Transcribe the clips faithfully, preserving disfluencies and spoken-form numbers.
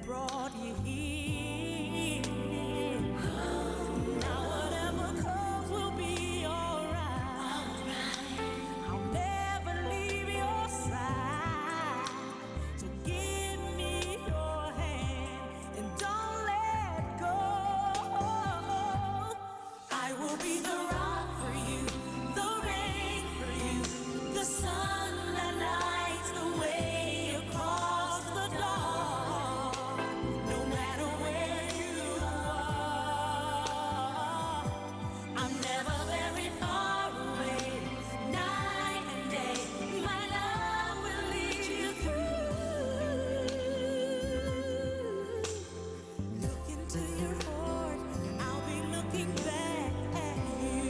brought you here. Now whatever comes will be alright. I'll never leave your side. So give me your hand and don't let go. I will be the rock for you, the rain for you, the sun that lights the way across the dark. No matter where you are, I'm never very far away. Night and day, my love will lead you through. Look into your heart, I'll be looking back at you.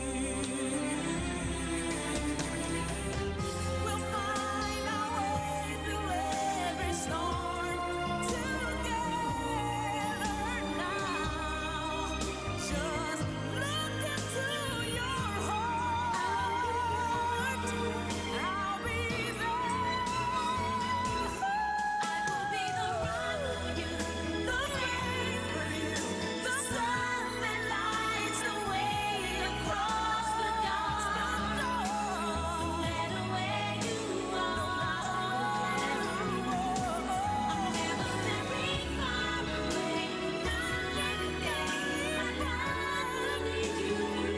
We'll find our way through every storm together now. Just look into your heart. I'll be there. I will be the rock for you, the rain for you, the sun that lights the way across the dark. No matter where you are, I'm never very far away. Night and day, my love will lead you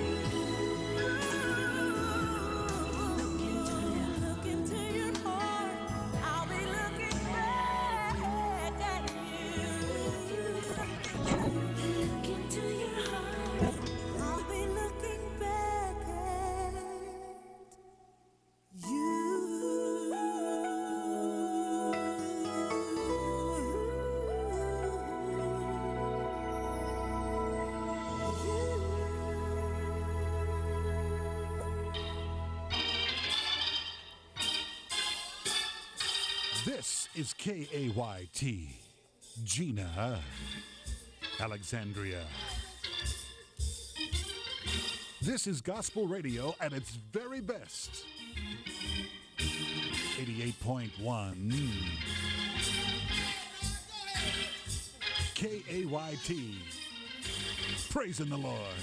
through. Look into your heart, I'll be looking back at you. Look into your heart, I'll be looking back at This is K A Y T, Gina, Alexandria. This is gospel radio at its very best. eighty-eight point one K A Y T, praising the Lord.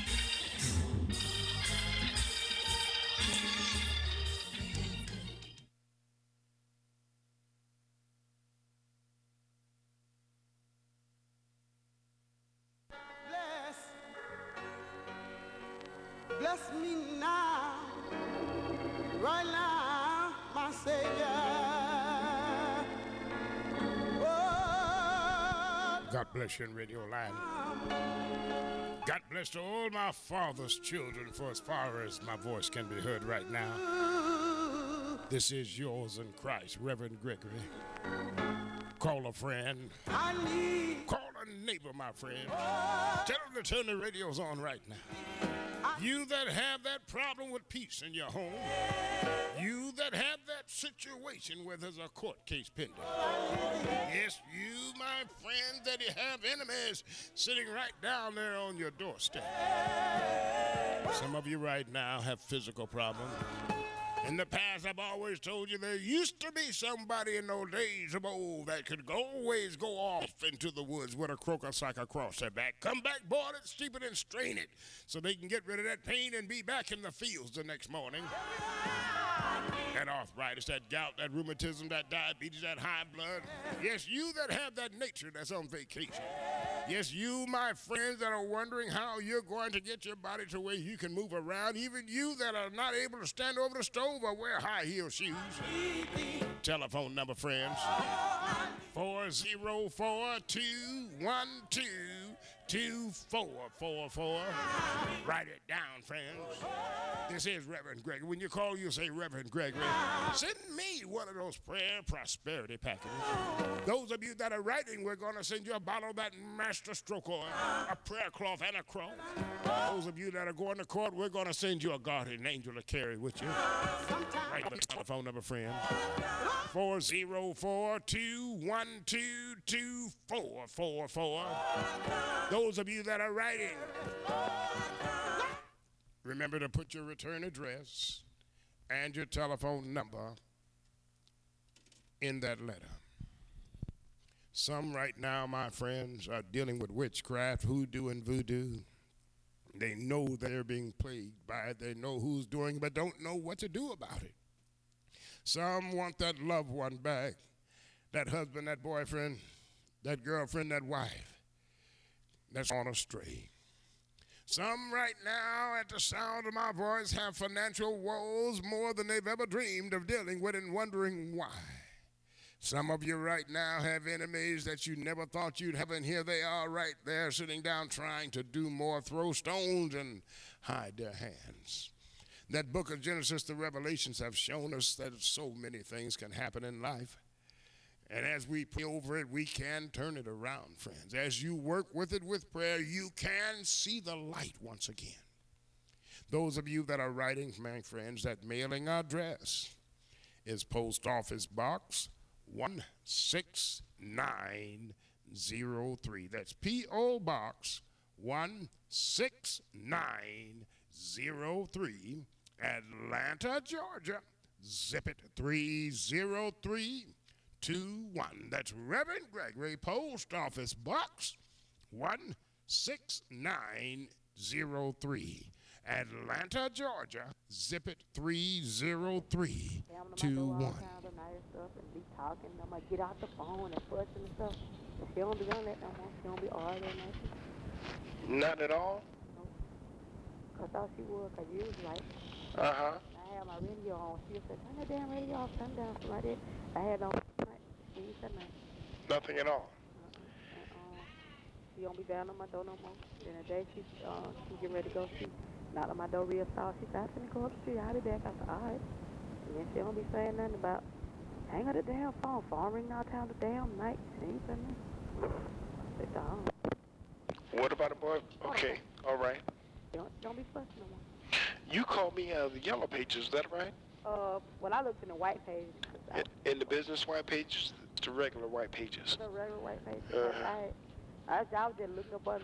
Bless, bless me now, right now, my Savior. Oh, God bless you in Radio Land. God bless to all my father's children for as far as my voice can be heard right now. This is yours in Christ, Reverend Gregory. Call a friend. I need, Call a neighbor, my friend. Tell them to turn the radios on right now. You that have that problem with peace in your home. You that have that situation where there's a court case pending. Yes, you, my friend, that you have enemies sitting right down there on your doorstep. Some of you right now have physical problems. In the past, I've always told you there used to be somebody in those days of old that could always go off into the woods with a crocus like across their back. Come back, boil it, steep it, and strain it so they can get rid of that pain and be back in the fields the next morning. That arthritis, that gout, that rheumatism, that diabetes, that high blood. Yes, you that have that nature that's on vacation. Yes, you, my friends, that are wondering how you're going to get your body to where you can move around. Even you that are not able to stand over the stove or wear high heel shoes. Telephone number, friends. four oh four, two one two, two four four four. Write it down, friends. This is Reverend Gregory. When you call, you say, Reverend Gregory, send me one of those prayer prosperity packages. Those of you that are writing, we're going to send you a bottle of that Master Stroke oil, a prayer cloth, and a cross. Those of you that are going to court, we're going to send you a guardian angel to carry with you. Write the telephone number, friend. four oh four, two one two, two four four four. Those of you that are writing, remember to put your return address and your telephone number in that letter. Some right now, my friends, are dealing with witchcraft, hoodoo, and voodoo. They know they're being plagued by it. They know who's doing it, but don't know what to do about it. Some want that loved one back, that husband, that boyfriend, that girlfriend, that wife that's gone astray. Some right now, at the sound of my voice, have financial woes more than they've ever dreamed of dealing with and wondering why. Some of you right now have enemies that you never thought you'd have, and here they are right there sitting down trying to do more, throw stones and hide their hands. That book of Genesis to Revelations have shown us that so many things can happen in life. And as we pray over it, we can turn it around, friends. As you work with it with prayer, you can see the light once again. Those of you that are writing, my friends, that mailing address is Post Office Box one six nine zero three. That's P O Box one six nine zero three, Atlanta, Georgia. Zip it three zero three two one. That's Reverend Gregory, Post Office Box one six nine zero three, Atlanta, Georgia. Zip it three zero three two one. And be talking, I'm like, get out the phone and fussing and stuff. And she don't be doing that no more. She don't be arguing nothing. Not at all? No. Cause I thought she would, cause you was like, Uh-huh. I had my radio on. She said, turn that damn radio off, turn it down, something like that. I had on tonight. She said nothing. Nothing at all? Uh-uh. And, um, she don't be down on my door no more. Then the day she, uh, she getting ready to go, she knocked on my door real soft. She said, I'm finna go up the street, I'll be back. I said, all right. And then she don't be saying nothing about, hang on the damn phone. Phone ring all time the damn night. She ain't saying nothing. I said, dog. What about a boy? Okay, all right. Don't, don't be fussing no more. You called me out of the yellow pages, is that right? Uh, well, I looked in the white pages. 'Cause I, In, in the business white pages, the regular white pages. the regular white pages. Uh-huh. I, I, I was just looking up under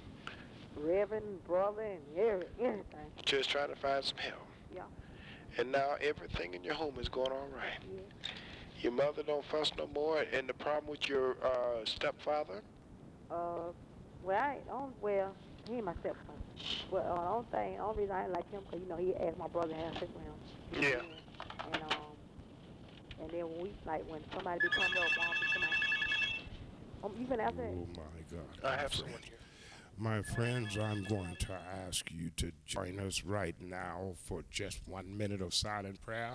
Reverend, brother, and every, everything. Just trying to find some help. Yeah. And now everything in your home is going all right. Yeah. Your mother don't fuss no more, and the problem with your uh, stepfather? Uh, well, I ain't on, well, he ain't my stepfather. Well, uh, the only thing, only reason I ain't like him, because, you know, he asked my brother to have sex with him. Yeah. And, um, and then when we, like, when somebody be coming up, mom be coming out. Um, you been out there? Oh, my God. I my have friend. someone here. My friends, I'm going to ask you to join us right now for just one minute of silent prayer.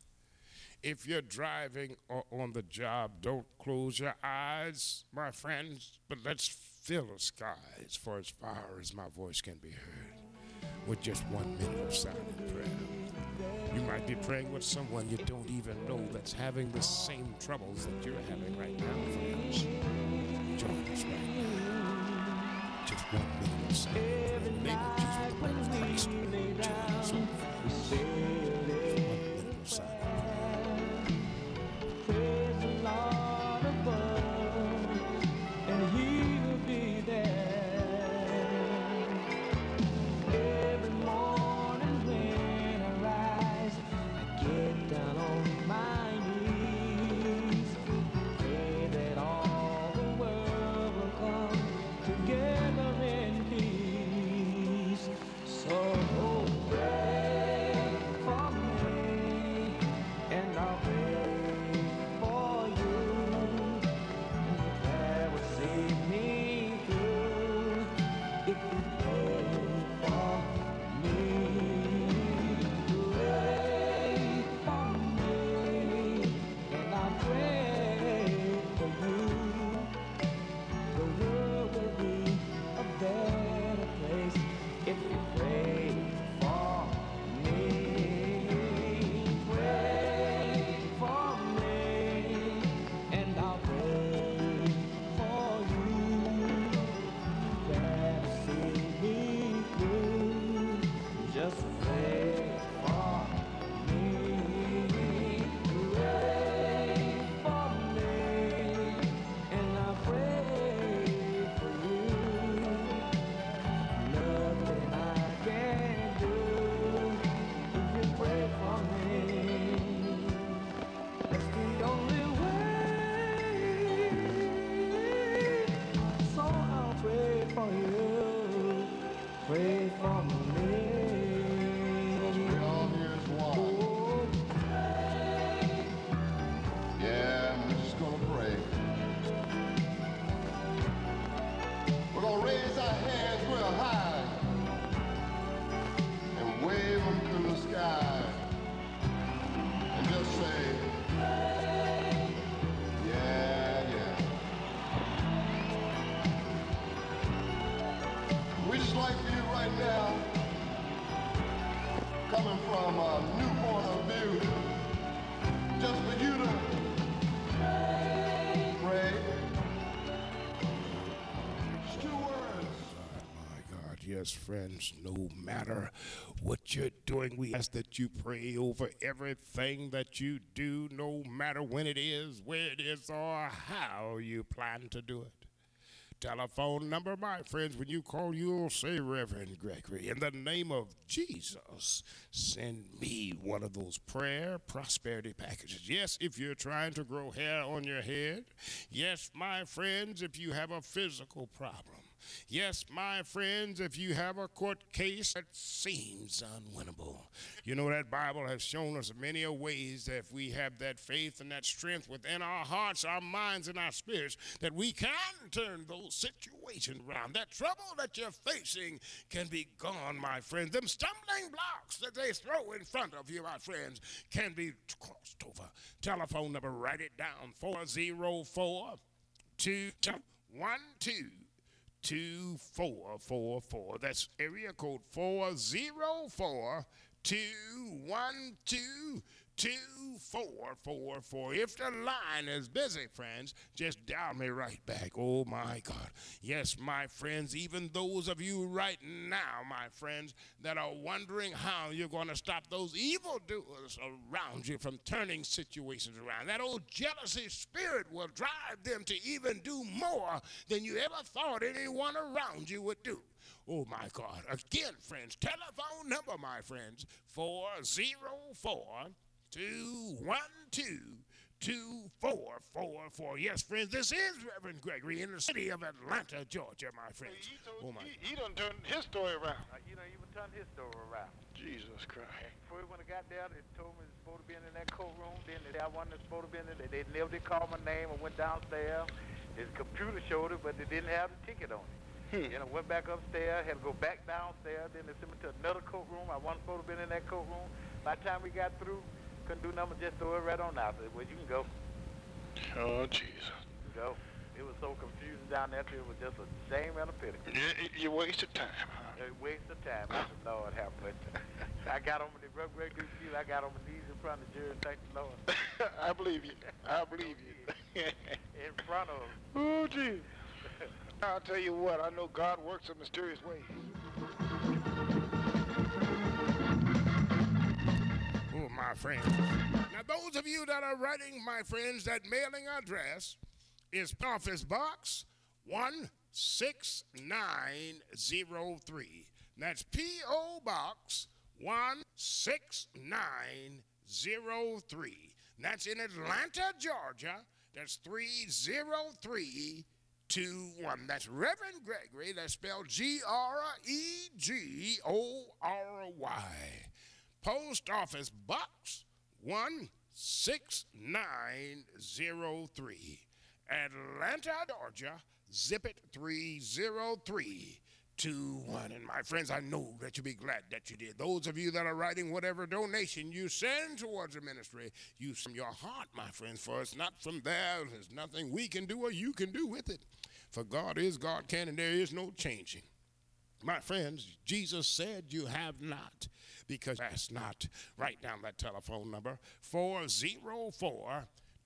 If you're driving or on the job, don't close your eyes, my friends, but let's fill the skies for as far as my voice can be heard with just one minute of silent prayer. You might be praying with someone you don't even know that's having the same troubles that you're having right now, friends. Join us right now. Just one minute of silent prayer. In the name of Jesus, the blood of Christ, join us, oh friends. One minute of silent prayer. Praise the Lord above, and He will be there. Every morning when I rise, I get down on my knees, pray that all the world will come together in peace. So pray for me. yes, friends, no matter what you're doing, we ask that you pray over everything that you do, no matter when it is, where it is, or how you plan to do it. Telephone number, my friends, when you call, you'll say, Reverend Gregory, in the name of Jesus, send me one of those prayer prosperity packages. Yes, if you're trying to grow hair on your head. Yes, my friends, if you have a physical problem. Yes, my friends, if you have a court case that seems unwinnable. You know, that Bible has shown us many a ways that if we have that faith and that strength within our hearts, our minds, and our spirits, that we can turn those situations around. That trouble that you're facing can be gone, my friends. Them stumbling blocks that they throw in front of you, my friends, can be crossed over. Telephone number, write it down, four oh four, two one two. two four four four. That's area code four oh four, two one two, two four four four. If the line is busy, friends, just dial me right back. Oh, my God. Yes, my friends, even those of you right now, my friends, that are wondering how you're going to stop those evildoers around you from turning situations around. That old jealousy spirit will drive them to even do more than you ever thought anyone around you would do. Oh, my God. Again, friends, telephone number, my friends, four oh four, two one two, two four four four. Yes, friends, this is Reverend Gregory in the city of Atlanta, Georgia, my friends. He, told, oh, my. he, he done turned his story around. Uh, you know, even turned his story around. Jesus Christ. Before when I got there, they told me it was supposed to be in that courtroom. Then they had one that's supposed to be in there. They never did call my name. I went downstairs. His computer showed it, but they didn't have the ticket on it. Hmm. Then I went back upstairs, had to go back downstairs. Then they sent me to another courtroom. I wasn't supposed to be in that courtroom. By the time we got through, couldn't do nothing, just throw it right on out. I said, well, you can go. Oh, Jesus. You can go. It was so confusing down there, it was just a shame and a pity. You, you wasted time, huh? A waste of time. I said, Lord, have mercy. I got on my Reverend Gregory, I got on my knees in front of the jury, and thank the Lord. I believe you. I believe you. In front of him. Oh, Jesus. I'll tell you what, I know God works in mysterious ways. Oh, my friends. Now, those of you that are writing, my friends, that mailing address is Office Box one six nine zero three. That's P O Box one six nine zero three. That's in Atlanta, Georgia. That's three zero three two one. That's Reverend Gregory. That's spelled G R E G O R Y. Post Office Box one six nine zero three. Atlanta, Georgia. Zip it three zero three two one. And my friends, I know that you'll be glad that you did. Those of you that are writing whatever donation you send towards the ministry, use from your heart, my friends, for it's not from there. There's nothing we can do or you can do with it. For God is God can, and there is no changing. My friends, Jesus said you have not because ask not. Write down that telephone number, four oh four,